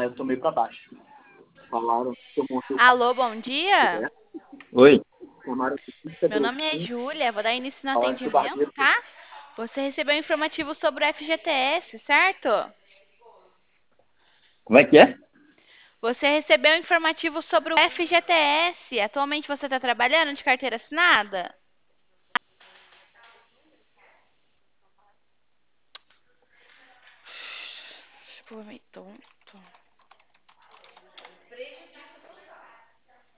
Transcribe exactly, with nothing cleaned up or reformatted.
eu tô meio pra baixo. Falaram que eu montei o Alô, bom dia. Oi. Chamaram de Meu nome é Júlia, vou dar início no falaram que o atendimento, barbeiro... tá? Você recebeu um informativo sobre o F G T S, certo? Como é que é? Você recebeu um informativo sobre o F G T S. Atualmente você está trabalhando de carteira assinada? Aproveitou.